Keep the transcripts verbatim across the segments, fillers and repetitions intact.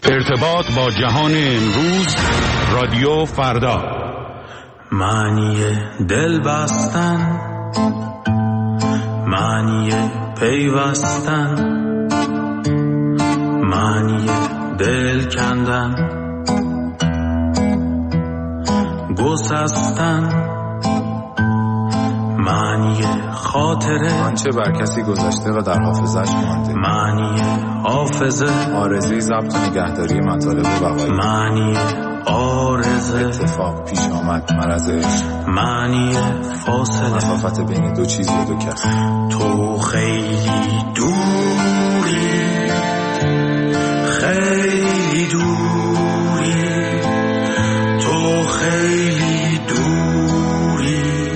ارتباط با جهان امروز، رادیو فردا. معنی دل بستن، معنی پیوستن، معنی دل کندن، گسستن، معنی خاطره، آنچه بر کسی گذشته و در حافظش مانده، معنی حافظه، آرزوی ضبط و نگهداری مطالب بقایی، معنی آرزه، اتفاق پیش آمد، مرض عشق، معنی فاصله، مسافت بین دو چیز یا دو کس. تو خیلی دوری، خیلی دوری، تو خیلی دوری،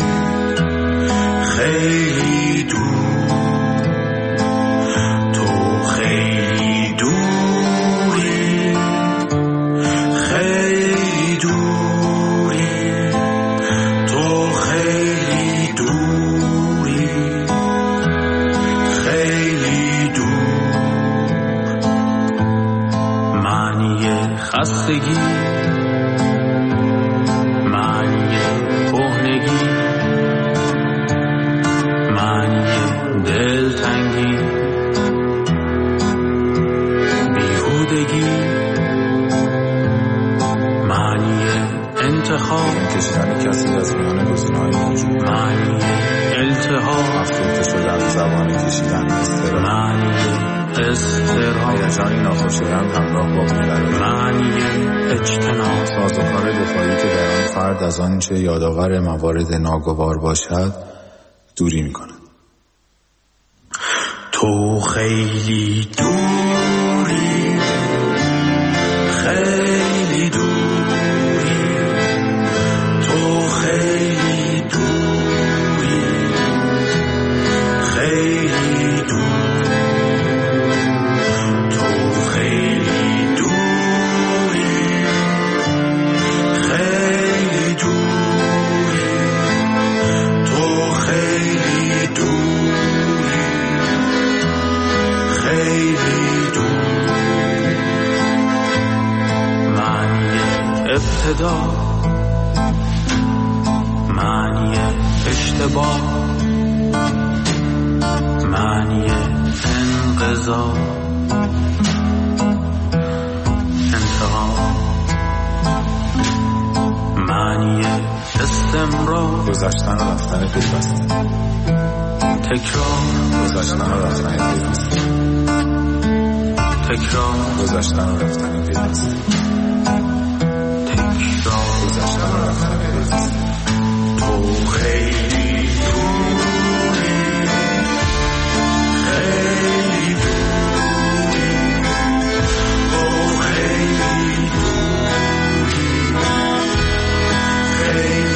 خیلی دور، تو خیلی دوری، خیلی دوری، تو خیلی دوری، خیلی دور. معنی خستگی، معنی کهنگی، معنی دلتنگی، بیهودگی، معنی انتخاب، کشیدن کسی از میان گزینه‌های موجود، معنی التهاب، افروخته شدن، زبان کشیدن، استراحت، معنی استراحت، هیجانی ناخوشایند همراه با بی‌قراری، معنی اجتناب، سازوکار دفاعی که در آن فرد از آنچه یادآور موارد ناگوار باشد دوری می‌کند. تو خیلی دوری، خیلی دوری، تو خیلی دوری، خیلی دور، تو خیلی دوری، خیلی دوری، تو خیلی دوری، خیلی دور. معنی ابتدا، معنی اشتباه، معنی انقضا، انتقام، معنی استمرار، گذشتن و رفتن پیوسته، تکرار، گذشتن و رفتن پیوسته، تکرار، گذشتن و رفتن پیوسته، تکرار، گذشتن و رفتن پیوسته. تو خیلی دوری، خیلی دوری، تو خیلی دوری، خیلی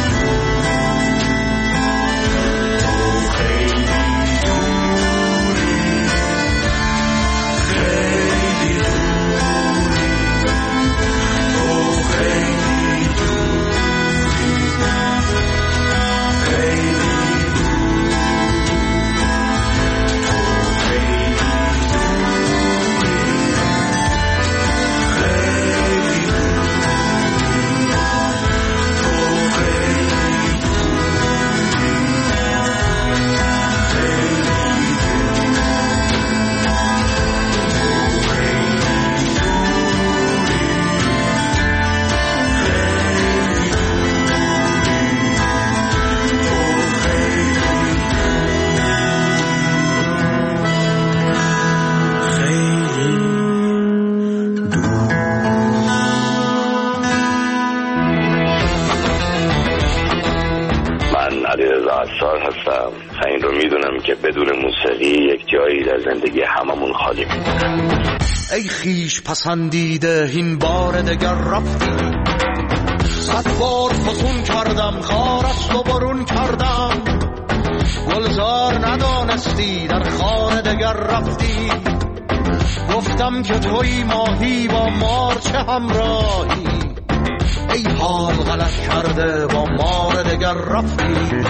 هستم و این رو میدونم که بدون موسیقی یک جایی در زندگی هممون خالی میمونه. ای خیش پسندیده این بار دگر رفتی، صد بار فسون کردم خارست و برون کردم، گلزار ندانستی در خانه دگر رفتی، گفتم که توی ماهی با مار چه همراهی، ای حال غلط کرده با مار دگر رفتی.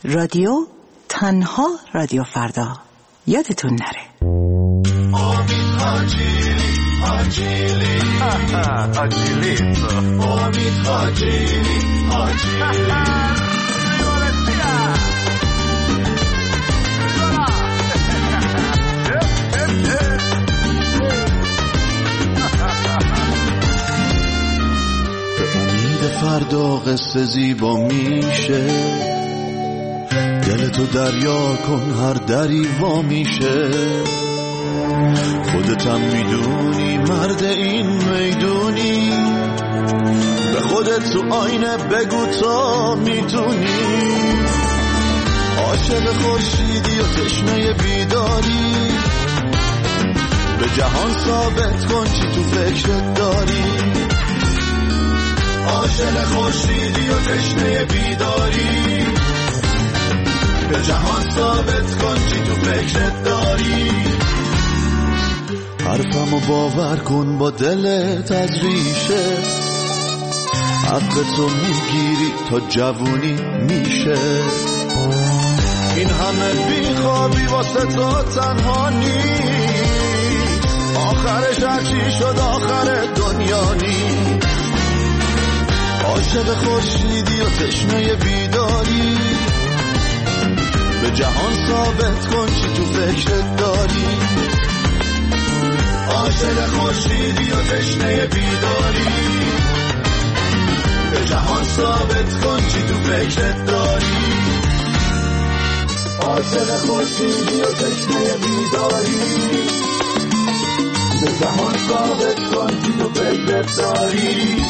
رادیو تنها رادیو فردا یادتون نره. امید حاجیلی حاجیلی حاجیلی امید حاجیلی حاجیلی فردا قصه زیبا میشه، دلتو دریا کن هر دری وا میشه. خودتم میدونی مرد این میدونی، به خودت تو آینه بگو تا میتونی. عاشق خورشیدی و تشنه بیداری، به جهان ثابت کن چی تو فکرت داری. عاشق خورشیدی و تشنه بیداری، به جهان ثابت کن چی تو فکرت داری. حرفمو باور کن با دلت از ریشه، حقتو میگیری تا جوونی میشه. این همه بیخوابی واسه تو تنها نیست، آخرش هرچی شد آخر دنیا نیست. عاشق خورشیدی و تشنه بیداری، به جهان ثابت کن چی تو فکرت داری. عاشق خورشیدی و تشنه بیداری، به جهان ثابت کن چی تو فکرت داری. عاشق خورشیدی و تشنه بیداری، به جهان ثابت کن چی تو فکرت داری.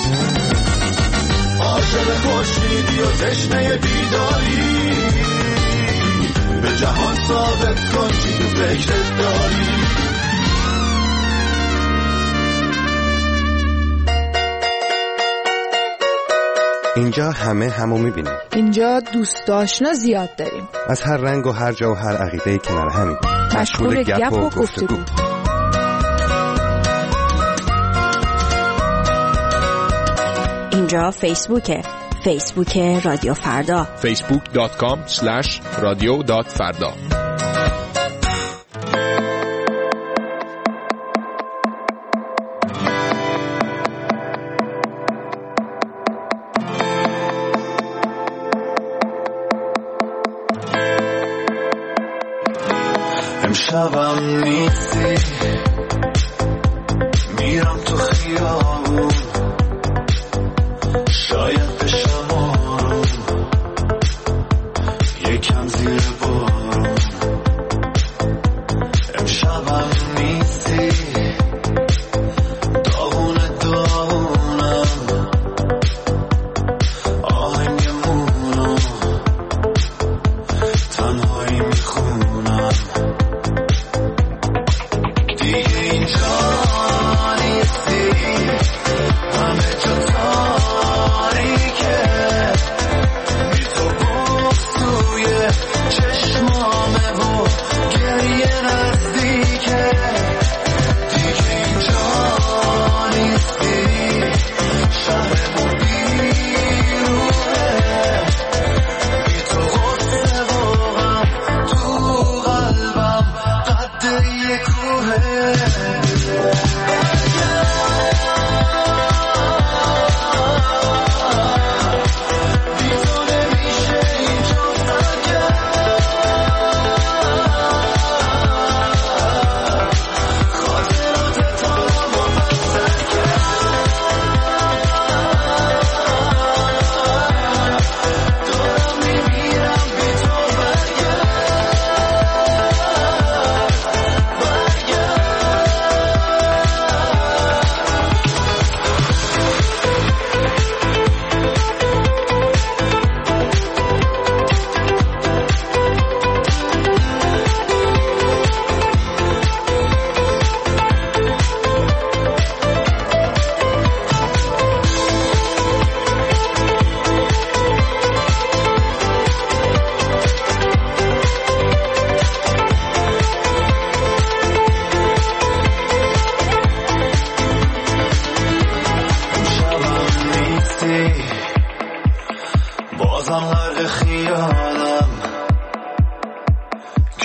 عاشق خورشیدی و تشنه بیداری، به جهان ثابت کن چی تو فکرت داری. اینجا همه همو میبینیم. اینجا دوست آشنا زیاد داریم، از هر رنگ و هر جا و هر عقیده کنار همیم، مشغول گپ و گفتگو. اینجا فیسبوکه، فیسبوک رادیو فردا، فیسبوک دات کام اسلش رادیو دات فردا. امشبم نیستی، میرم تو خیابون، شاید بشم آروم، یکم زیر بارون. امشبم نیستی، داغونه داغونم، آهنگمونو تنهایی میخونم. دیگه اینجا نیستی، همه جا تاریکه، بی تو بغض توی چشمامه و گریه نزدیکه. دیگه اینجا نیستی، شهرمون بیروحه، بی تو غصه و غم دور.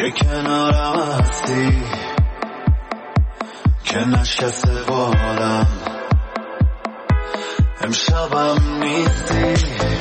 که کنارم هستی، که نشسته بالم، امشبم نیستی.